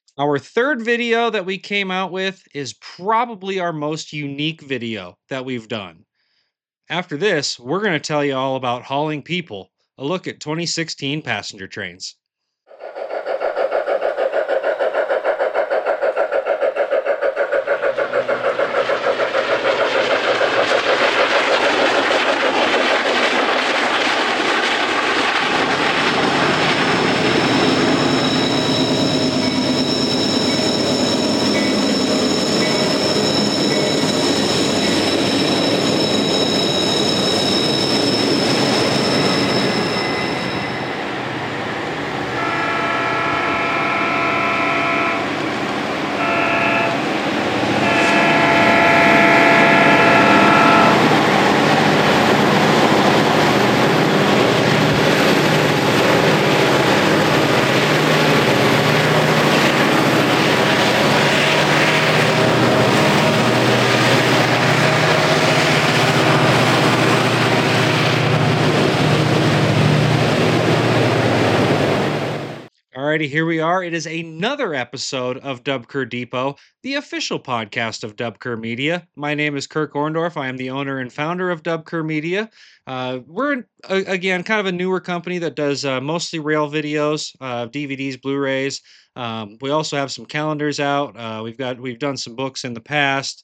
Our third video that we came out with is probably our most unique video that we've done. After this, we're going to tell you all about hauling people, a look at 2016 passenger trains. Alrighty, here we are. It is another episode of Dubker Depot, the official podcast of Dubker Media. My name is Kirk Orndorff. I am the owner and founder of Dubker Media. We're again kind of a newer company that does mostly rail videos, DVDs, Blu-rays. We also have some calendars out. We've done some books in the past.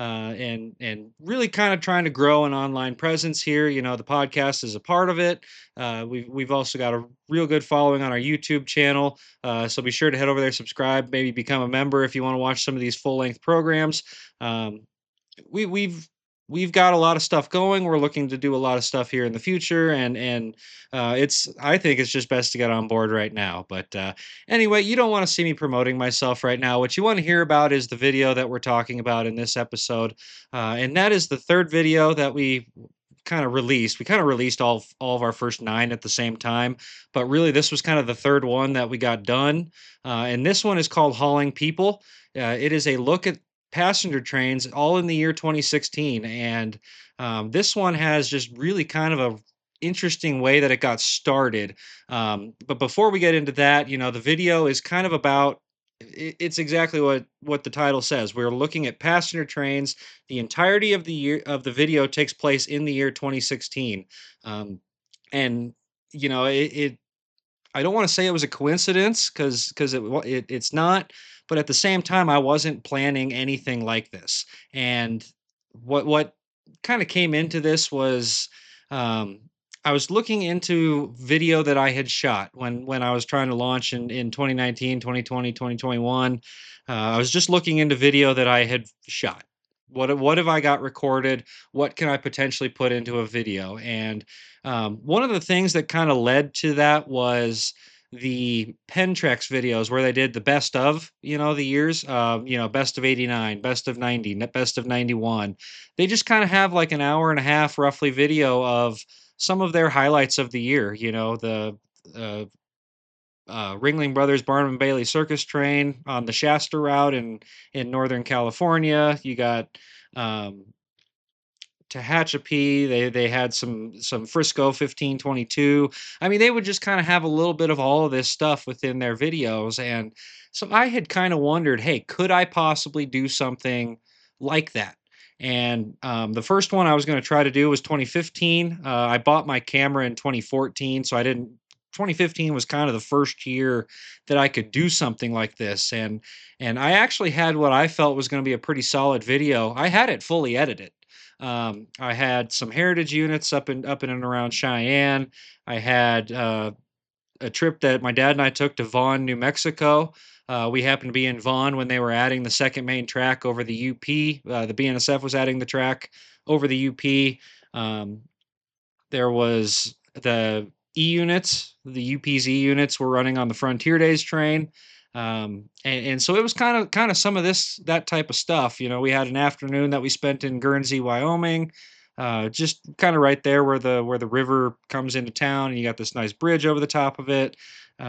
And really kind of trying to grow an online presence here. You know, the podcast is a part of it. We've also got a real good following on our YouTube channel, so be sure to head over there, subscribe, maybe become a member if you want to watch some of these full length programs. Um, we, we've we've got a lot of stuff going. We're looking to do a lot of stuff here in the future, and it's I think it's just best to get on board right now. But anyway, you don't want to see me promoting myself right now. What you want to hear about is the video that we're talking about in this episode, and that is the third video that we kind of released. We kind of released all of our first 9 at the same time, but really this was kind of the third one that we got done. And this one is called Hauling People. It is a look at passenger trains all in the year 2016, and this one has just really kind of a interesting way that it got started. But before we get into that, you know, the video is kind of about it's exactly what the title says. We're looking at passenger trains. The entirety of the year of the video takes place in the year 2016. Um, and you know it I don't want to say it was a coincidence because it's not, but at the same time, I wasn't planning anything like this. And what kind of came into this was um, I was looking into video that I had shot when I was trying to launch in 2019, 2020, 2021. I was just looking into video that I had shot. What have I got recorded? What can I potentially put into a video? And one of the things that kind of led to that was the Pentrex videos where they did the best of, you know, the years, best of 89, best of 90, best of 91. They just kind of have like an hour and a half roughly video of some of their highlights of the year, you know, the uh, Ringling Brothers Barnum and Bailey Circus Train on the Shasta route in Northern California. You got um, Tehachapi. They had some Frisco 1522. I mean, they would just kind of have a little bit of all of this stuff within their videos, and so I had kind of wondered, hey, could I possibly do something like that? And the first one I was going to try to do was 2015. I bought my camera in 2014, so I didn't. 2015 was kind of the first year that I could do something like this, and I actually had what I felt was going to be a pretty solid video. I had it fully edited. I had some heritage units up in and around Cheyenne. I had a trip that my dad and I took to Vaughn, New Mexico. We happened to be in Vaughn when they were adding the second main track over the UP. The BNSF was adding the track over the UP. Um, there was the E units, the UP's E units were running on the Frontier Days train. And so it was kind of some of that type of stuff. You know, we had an afternoon that we spent in Guernsey, Wyoming, just kind of right there where the river comes into town, and you got this nice bridge over the top of it.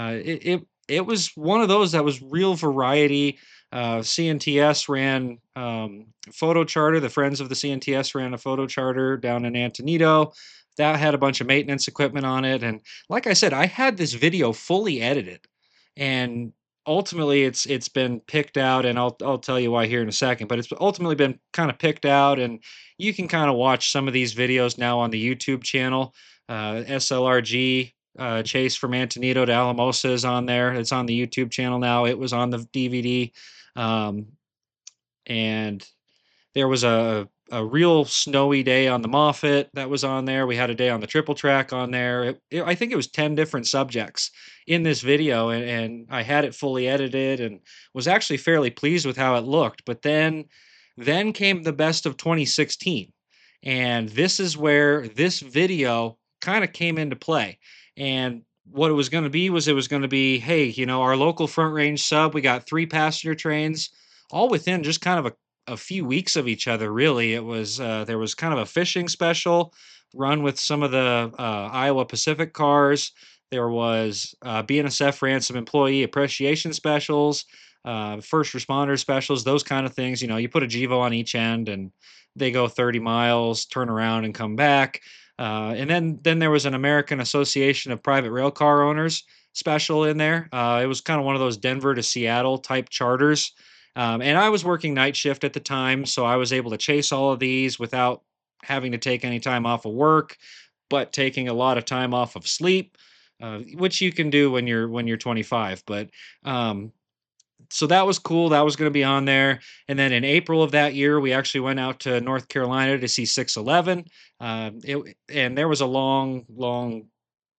It was one of those that was real variety. CNTS ran photo charter. The Friends of the CNTS ran a photo charter down in Antonito that had a bunch of maintenance equipment on it. And like I said, I had this video fully edited. And ultimately it's been picked out, and I'll tell you why here in a second, but it's ultimately been kind of picked out, and you can kind of watch some of these videos now on the YouTube channel. SLRG Chase from Antonito to Alamosa is on there. It's on the YouTube channel now. It was on the DVD. Um, and there was a real snowy day on the Moffat that was on there. We had a day on the triple track on there. I think it was 10 different subjects in this video, and I had it fully edited and was actually fairly pleased with how it looked. But then came the best of 2016. And this is where this video kind of came into play. And what it was going to be was, it was going to be, hey, our local Front Range sub, we got 3 passenger trains all within just kind of a few weeks of each other. Really, it was there was kind of a fishing special run with some of the Iowa Pacific cars. There was BNSF ran some employee appreciation specials, first responder specials, those kind of things. You put a GEVO on each end, and they go 30 miles, turn around, and come back. And then there was an American Association of Private Rail Car Owners special in there. It was kind of one of those Denver to Seattle type charters. And I was working night shift at the time, so I was able to chase all of these without having to take any time off of work, but taking a lot of time off of sleep, which you can do when you're 25. But so that was cool. That was going to be on there. And then in April of that year, we actually went out to North Carolina to see 611. And there was a long, long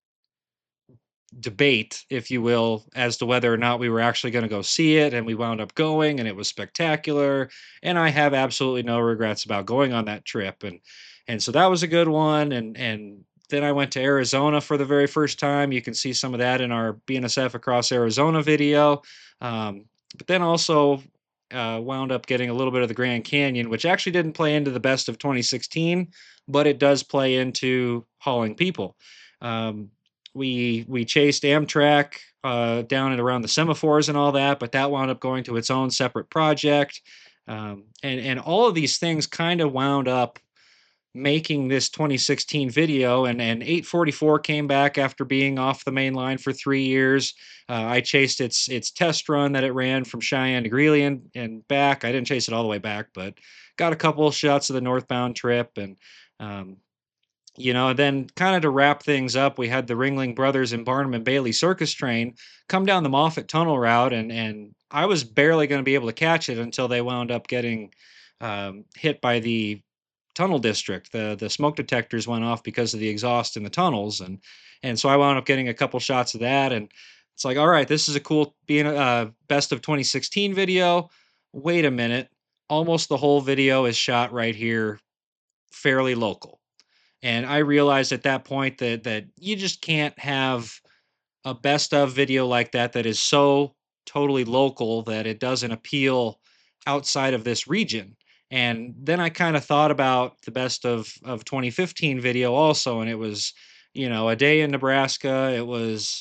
debate, if you will, as to whether or not we were actually going to go see it. And we wound up going, and it was spectacular. And I have absolutely no regrets about going on that trip. And so that was a good one. And then I went to Arizona for the very first time. You can see some of that in our BNSF Across Arizona video. But then also wound up getting a little bit of the Grand Canyon, which actually didn't play into the best of 2016, but it does play into hauling people. Um, we chased Amtrak down and around the semaphores and all that, but that wound up going to its own separate project. And all of these things kind of wound up making this 2016 video. And 844 came back after being off the main line for 3 years. I chased its test run that it ran from Cheyenne to Greeley and back. I didn't chase it all the way back, but got a couple of shots of the northbound trip. And um, then kind of to wrap things up, we had the Ringling Brothers and Barnum and Bailey circus train come down the Moffat Tunnel route, and I was barely going to be able to catch it until they wound up getting hit by the tunnel district. The smoke detectors went off because of the exhaust in the tunnels, and so I wound up getting a couple shots of that, and it's like, all right, this is a cool being best of 2016 video. Wait a minute, almost the whole video is shot right here, fairly local. And I realized at that point that you just can't have a best of video like that is so totally local that it doesn't appeal outside of this region. And then I kind of thought about the best of 2015 video also, and it was, a day in Nebraska. It was,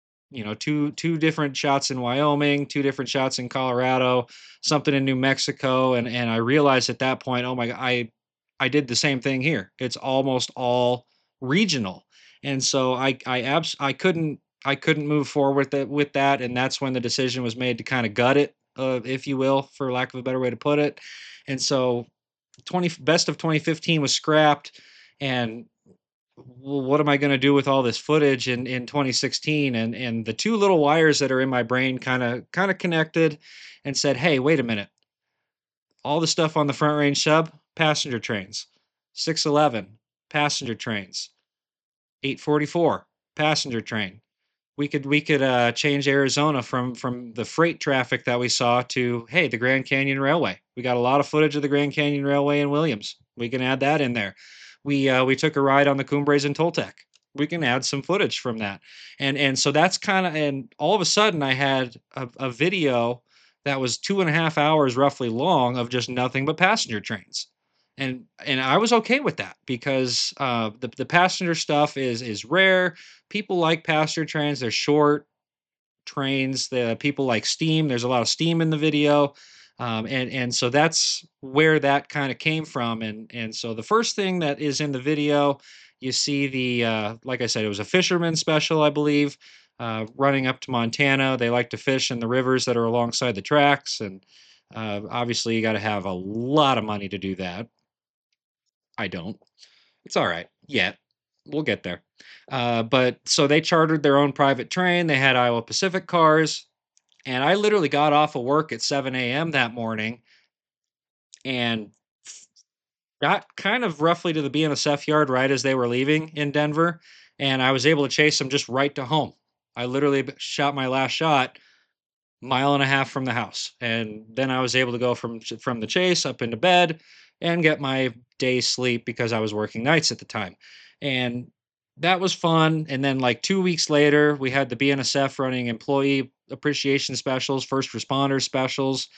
two different shots in Wyoming, two different shots in Colorado, something in New Mexico, and I realized at that point, oh my god, I did the same thing here. It's almost all regional. And so I couldn't move forward with that, and that's when the decision was made to kind of gut it, if you will, for lack of a better way to put it. And so 20 best of 2015 was scrapped, and well, what am I going to do with all this footage in 2016? And the two little wires that are in my brain kind of connected and said, hey, wait a minute, all the stuff on the Front Range sub, passenger trains, 611, passenger trains, 844, passenger train. We could change Arizona from the freight traffic that we saw to, hey, the Grand Canyon Railway. We got a lot of footage of the Grand Canyon Railway in Williams. We can add that in there. We took a ride on the Cumbres and Toltec. We can add some footage from that. And so that's kind of, and all of a sudden I had a video that was 2.5 hours roughly long of just nothing but passenger trains. And I was okay with that because the passenger stuff is rare. People like passenger trains. They're short trains. The people like steam. There's a lot of steam in the video, and so that's where that kind of came from. And so the first thing that is in the video, you see the like I said, it was a fisherman special, I believe. running up to Montana. They like to fish in the rivers that are alongside the tracks, and obviously, you got to have a lot of money to do that. I don't. It's all right. Yet. We'll get there. But so they chartered their own private train. They had Iowa Pacific cars. And I literally got off of work at 7 a.m. that morning and got kind of roughly to the BNSF yard right as they were leaving in Denver. And I was able to chase them just right to home. I literally shot my last shot mile and a half from the house. And then I was able to go from the chase up into bed and get my day's sleep because I was working nights at the time. And that was fun. And then like 2 weeks later, we had the BNSF running employee appreciation specials, first responder specials.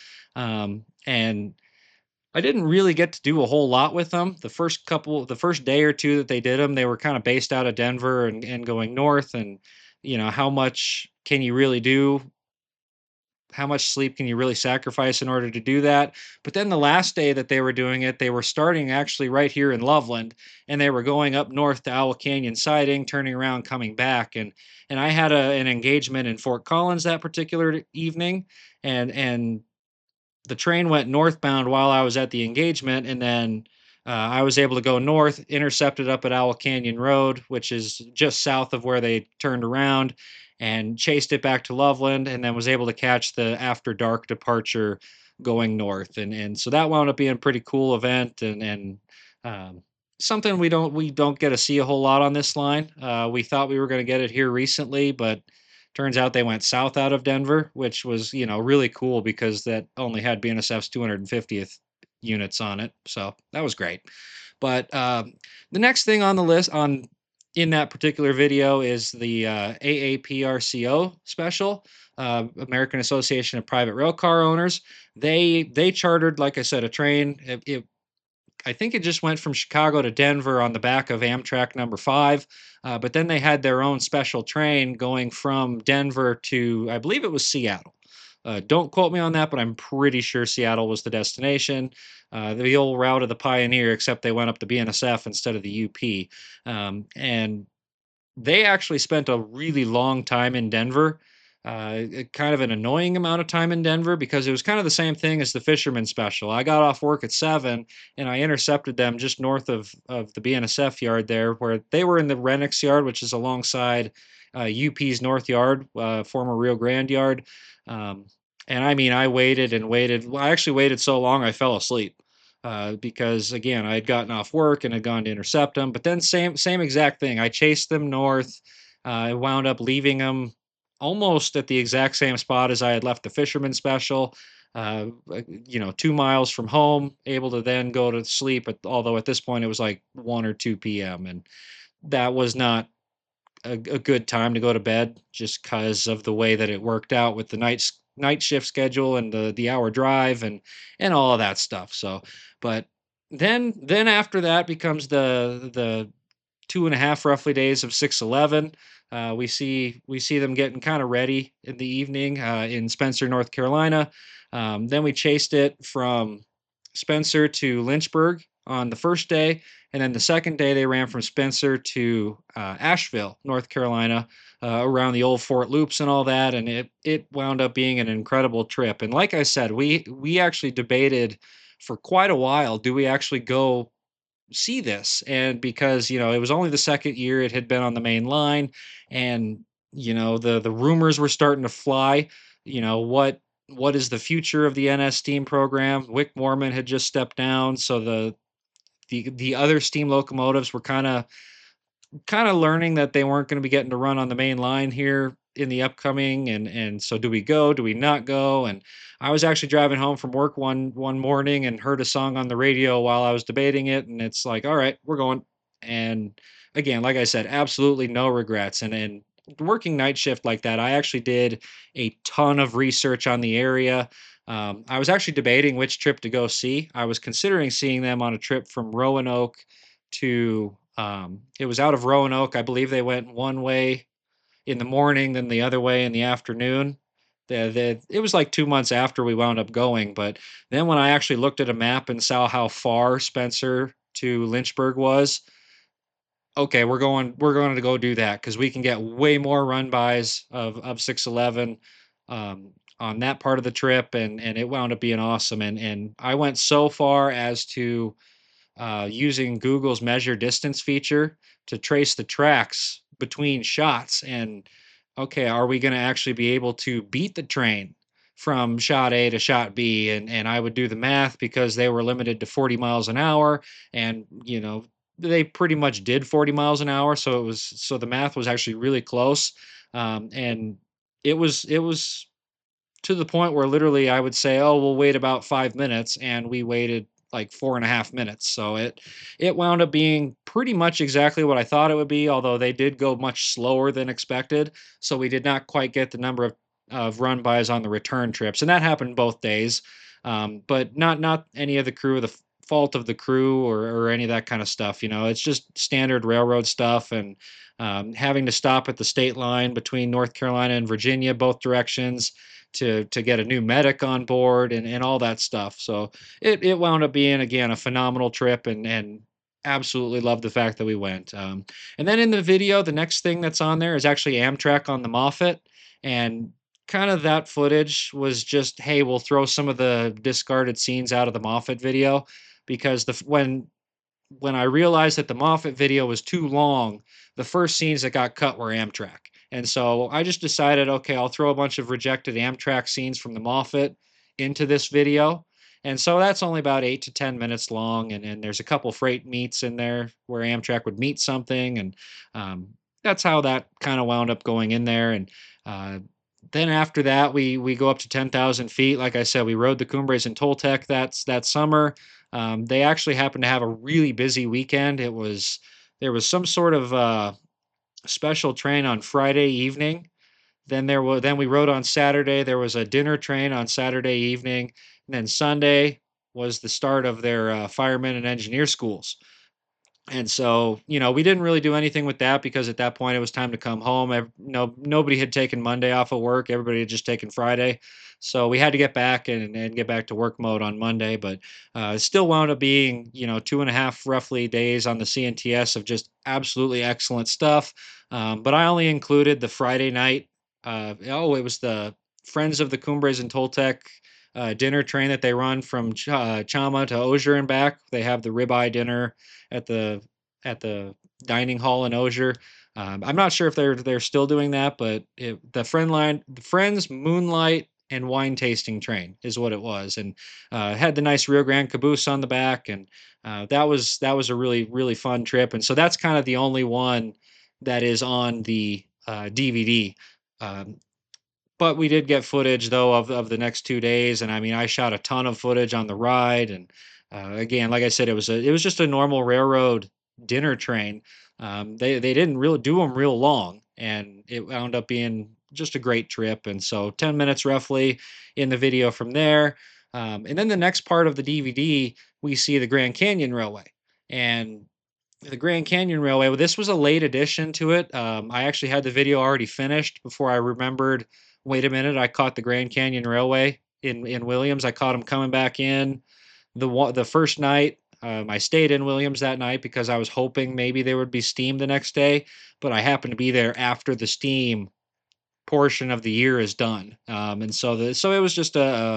And I didn't really get to do a whole lot with them. The first day or two that they did them, they were kind of based out of Denver and going north. And, how much can you really do, how much sleep can you really sacrifice in order to do that? But then the last day that they were doing it, they were starting actually right here in Loveland, and they were going up north to Owl Canyon Siding, turning around, coming back, and I had an engagement in Fort Collins that particular evening, and the train went northbound while I was at the engagement, and then I was able to go north, intercepted up at Owl Canyon Road, which is just south of where they turned around, and chased it back to Loveland, and then was able to catch the after dark departure going north, and so that wound up being a pretty cool event, and um, something we don't get to see a whole lot on this line. We thought we were going to get it here recently, but turns out they went south out of Denver, which was, really cool because that only had BNSF's 250th units on it. So that was great. But the next thing on the list on in that particular video is the AAPRCO special, American Association of Private Railcar Owners. They chartered, like I said, a train. I think it just went from Chicago to Denver on the back of Amtrak number 5. But then they had their own special train going from Denver to, I believe it was Seattle. Don't quote me on that, but I'm pretty sure Seattle was the destination. The old route of the Pioneer, except they went up to BNSF instead of the UP. And they actually spent a really long time in Denver, kind of an annoying amount of time in Denver because it was kind of the same thing as the fisherman special. I got off work at 7 and I intercepted them just north of the BNSF yard there, where they were in the Renix yard, which is alongside UP's North Yard, former Rio Grande yard. Um, and I mean, I waited and waited. Well, I actually waited so long I fell asleep. Because again, I had gotten off work and had gone to intercept them. But then same exact thing. I chased them north. I wound up leaving them almost at the exact same spot as I had left the fisherman special. 2 miles from home, able to then go to sleep. Although at this point it was like 1 or 2 p.m. and that was not a good time to go to bed just because of the way that it worked out with the night shift schedule and the hour drive and all of that stuff. So, but then after that becomes the 2.5 roughly days of 611. We see them getting kind of ready in the evening in Spencer, North Carolina. Then we chased it from Spencer to Lynchburg on the first day, and then the second day they ran from Spencer to Asheville, North Carolina, around the old Fort Loops and all that, and it wound up being an incredible trip. And like I said, we actually debated for quite a while, do we actually go see this? And because it was only the second year it had been on the main line, and the rumors were starting to fly. What is the future of the NS steam program? Wick Mormon had just stepped down, so the other steam locomotives were kind of learning that they weren't going to be getting to run on the main line here in the upcoming, and so do we go, do we not go? And I was actually driving home from work one morning and heard a song on the radio while I was debating it, and it's like, all right, we're going. And again, like I said, absolutely no regrets. And working night shift like that, I actually did a ton of research on the area. I was actually debating which trip to go see. I was considering seeing them on a trip from Roanoke to it was out of Roanoke. I believe they went one way in the morning, then the other way in the afternoon. It was like 2 months after we wound up going, but then when I actually looked at a map and saw how far Spencer to Lynchburg was, okay, we're going to go do that because we can get way more run bys of 611 on that part of the trip, and it wound up being awesome. And I went so far as to using Google's measure distance feature to trace the tracks between shots. And okay, are we going to actually be able to beat the train from shot A to shot B? And I would do the math because they were limited to 40 miles an hour, and they pretty much did 40 miles an hour. So the math was actually really close, and it was to the point where literally I would say, "Oh, we'll wait about 5 minutes," and we waited like 4.5 minutes. So it wound up being pretty much exactly what I thought it would be, although they did go much slower than expected. So we did not quite get the number of run bys on the return trips, and that happened both days. But not any of the crew, the fault of the crew or any of that kind of stuff. It's just standard railroad stuff, and having to stop at the state line between North Carolina and Virginia, both directions, to get a new medic on board and all that stuff. So it wound up being again a phenomenal trip, and absolutely loved the fact that we went. And then in the video, the next thing that's on there is actually Amtrak on the Moffat, and kind of that footage was just, hey, we'll throw some of the discarded scenes out of the Moffat video because when I realized that the Moffat video was too long, the first scenes that got cut were Amtrak. And so I just decided, okay, I'll throw a bunch of rejected Amtrak scenes from the Moffat into this video. And so that's only about 8 to 10 minutes long. And there's a couple freight meets in there where Amtrak would meet something. And um, that's how that kind of wound up going in there. And uh, then after that, we go up to 10,000 feet. Like I said, we rode the Cumbres and Toltec that summer. They actually happened to have a really busy weekend. There was some sort of special train on Friday evening. Then we rode on Saturday. There was a dinner train on Saturday evening, and then Sunday was the start of their firemen and engineer schools. And so, we didn't really do anything with that because at that point it was time to come home. No, nobody had taken Monday off of work. Everybody had just taken Friday. So we had to get back and get back to work mode on Monday. But it still wound up being, 2.5 roughly days on the CNTS of just absolutely excellent stuff. But I only included the Friday night. It was the Friends of the Cumbres and Toltec dinner train that they run from Chama to Osier and back. They have the ribeye dinner at the dining hall in Osier. I'm not sure if they're still doing that, but the Friends Moonlight and Wine Tasting Train is what it was, and had the nice Rio Grande caboose on the back, and that was a really really fun trip, and so that's kind of the only one that is on the DVD. Um, but we did get footage though of the next 2 days, and I mean, I shot a ton of footage on the ride, and again, like I said, it was just a normal railroad dinner train. They didn't really do them real long, and it wound up being just a great trip. And so 10 minutes roughly in the video from there, and then the next part of the DVD we see the Grand Canyon Railway, and the Grand Canyon Railway. Well, this was a late addition to it. I actually had the video already finished before I remembered. Wait a minute! I caught the Grand Canyon Railway in Williams. I caught them coming back in the first night. I stayed in Williams that night because I was hoping maybe there would be steam the next day, but I happened to be there after the steam portion of the year is done. And so it was just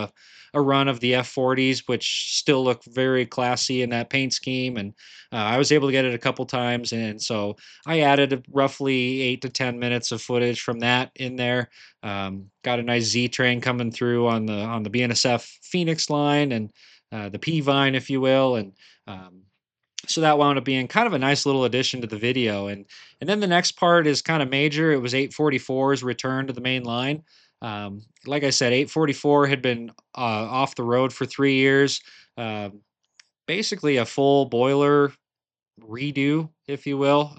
a run of the F40s, which still look very classy in that paint scheme. And I was able to get it a couple times, and so I added roughly 8 to 10 minutes of footage from that in there. Got a nice Z train coming through on the BNSF Phoenix line, and the P Vine, if you will, and um, so that wound up being kind of a nice little addition to the video. And then the next part is kind of major. It was 844's return to the main line. Like I said, 844 had been off the road for 3 years. Basically a full boiler redo, if you will.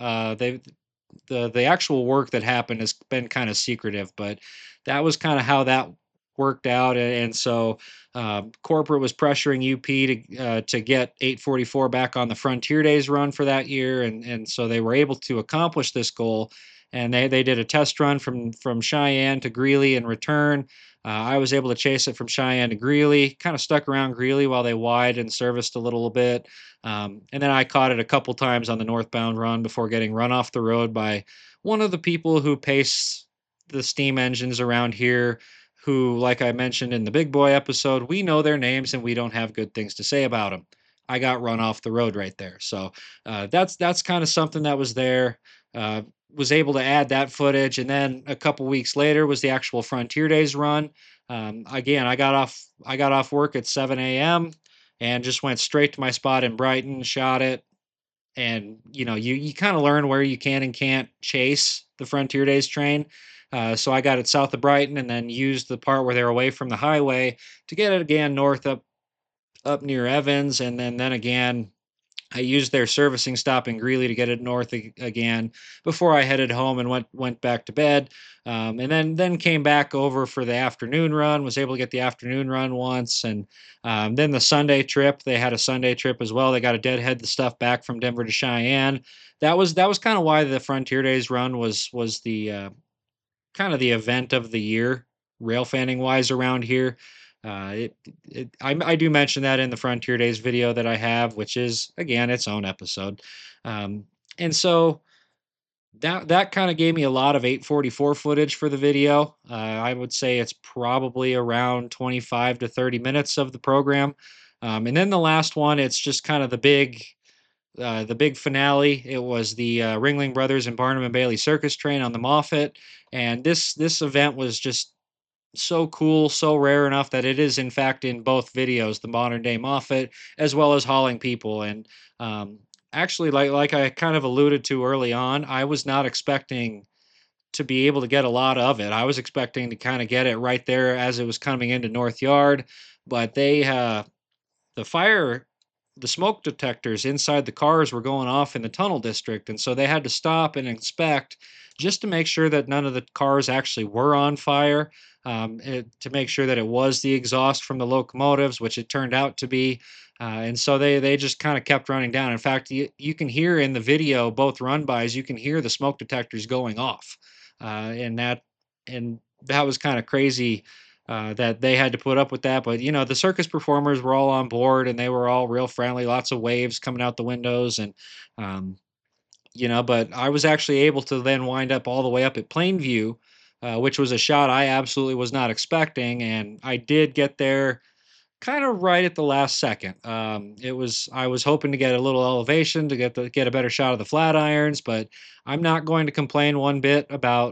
The actual work that happened has been kind of secretive, but that was kind of how that worked out. And so corporate was pressuring UP to get 844 back on the Frontier Days run for that year, and so they were able to accomplish this goal. And they did a test run from Cheyenne to Greeley and return. I was able to chase it from Cheyenne to Greeley, kind of stuck around Greeley while they wide and serviced a little bit. And then I caught it a couple times on the northbound run before getting run off the road by one of the people who pace the steam engines around here, who, like I mentioned in the Big Boy episode, we know their names and we don't have good things to say about them. I got run off the road right there. So that's kind of something that was there. Uh, was able to add that footage, and then a couple weeks later was the actual Frontier Days run. Again, I got off work at 7 a.m. and just went straight to my spot in Brighton, shot it, and you kind of learn where you can and can't chase the Frontier Days train. So I got it south of Brighton, and then used the part where they're away from the highway to get it again north up near Evans, and then again I used their servicing stop in Greeley to get it north again before I headed home and went back to bed. And then came back over for the afternoon run. Was able to get the afternoon run once, and then the Sunday trip. They had a Sunday trip as well. They got to deadhead the stuff back from Denver to Cheyenne. That was kind of why the Frontier Days run was the kind of the event of the year, rail fanning wise around here. I do mention that in the Frontier Days video that I have, which is again its own episode. Um, and so that kind of gave me a lot of 844 footage for the video. I would say it's probably around 25 to 30 minutes of the program. And then the last one, it's just kind of the big finale. It was the Ringling Brothers and Barnum and Bailey Circus Train on the Moffat, and this event was just so cool, so rare enough that it is in fact in both videos, the modern day Moffat as well as Hauling People. And um, actually, like I kind of alluded to early on, I was not expecting to be able to get a lot of it. I was expecting to kind of get it right there as it was coming into North Yard, but the fire the smoke detectors inside the cars were going off in the tunnel district, and so they had to stop and inspect just to make sure that none of the cars actually were on fire, to make sure that it was the exhaust from the locomotives, which it turned out to be. And so they just kind of kept running down. In fact, you can hear in the video, both run bys, you can hear the smoke detectors going off, and that was kind of crazy, that they had to put up with that. But the circus performers were all on board, and they were all real friendly. Lots of waves coming out the windows, and um, But I was actually able to then wind up all the way up at Plainview, which was a shot I absolutely was not expecting, and I did get there kind of right at the last second. I was hoping to get a little elevation to get a better shot of the flat irons, but I'm not going to complain one bit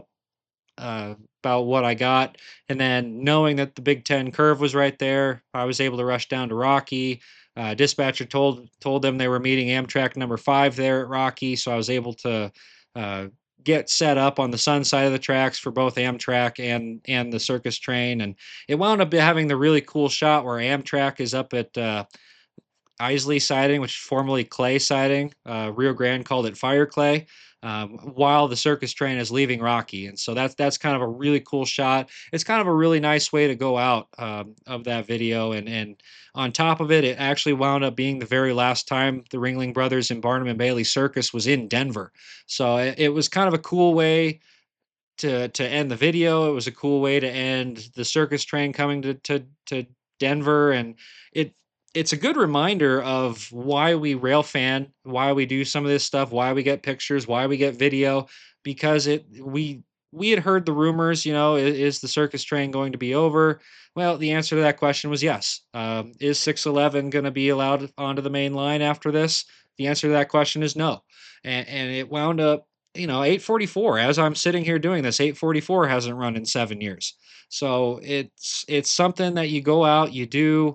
uh, about what I got. And then knowing that the Big Ten curve was right there, I was able to rush down to Rocky. Dispatcher told them they were meeting Amtrak number 5 there at Rocky, so I was able to uh, get set up on the sun side of the tracks for both Amtrak and the circus train. And it wound up having the really cool shot where Amtrak is up at Isley siding, which is formerly Clay siding. Rio Grande called it Fire Clay, while the circus train is leaving Rocky, and so that's kind of a really cool shot. It's kind of a really nice way to go out of that video, and on top of it, it actually wound up being the very last time the Ringling Brothers and Barnum and Bailey Circus was in Denver. So it was kind of a cool way to end the video. It was a cool way to end the circus train coming to Denver, and it it's a good reminder of why we rail fan, why we do some of this stuff, why we get pictures, why we get video, because we had heard the rumors. Is the circus train going to be over? Well, the answer to that question was yes. Is 611 going to be allowed onto the main line after this? The answer to that question is no, and it wound up 844. As I'm sitting here doing this, 844 hasn't run in 7 years. So it's something that you go out, you do.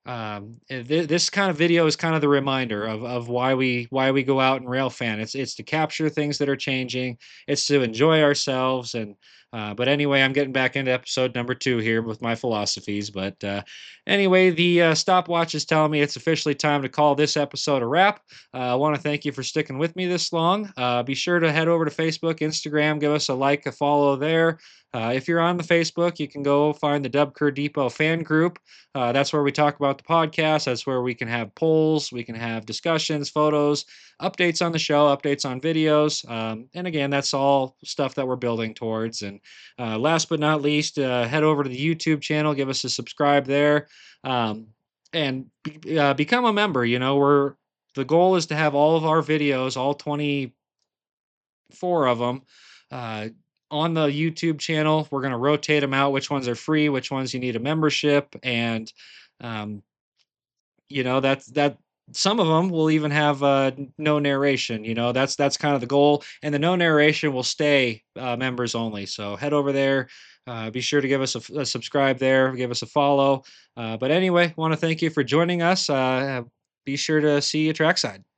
This kind of video is kind of the reminder of why we go out and rail fan. It's to capture things that are changing. It's to enjoy ourselves. And but anyway, I'm getting back into episode number 2 here with my philosophies. But anyway, the stopwatch is telling me it's officially time to call this episode a wrap. I want to thank you for sticking with me this long. Be sure to head over to Facebook, Instagram, give us a like, a follow there. If you're on the Facebook, you can go find the Dubker Depot fan group. That's where we talk about the podcast. That's where we can have polls, we can have discussions, photos, updates on the show, updates on videos. And again, that's all stuff that we're building towards. And Last but not least, head over to the YouTube channel, give us a subscribe there, um, and become a member. The goal is to have all of our videos, all 24 of them, uh, on the YouTube channel. We're going to rotate them out, which ones are free, which ones you need a membership, and um, that some of them will even have no narration. That's kind of the goal, and the no narration will stay members only. So head over there, be sure to give us a subscribe there, give us a follow. But anyway, want to thank you for joining us. Be sure to see you trackside.